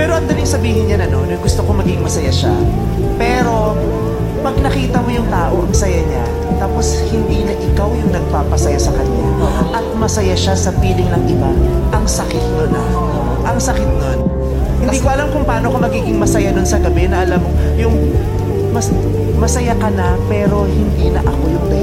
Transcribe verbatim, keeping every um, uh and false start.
Pero ang daling sabihin niya na no, na gusto ko maging masaya siya. Pero pag nakita mo yung tao, ang saya niya, tapos hindi na ikaw yung nagpapasaya sa kanya, at masaya siya sa feeling ng iba, ang sakit nun ah. Ang sakit nun. Hindi ko alam kung paano ko magiging masaya nun sa gabi na alam mo, yung mas, masaya ka na pero hindi na ako yung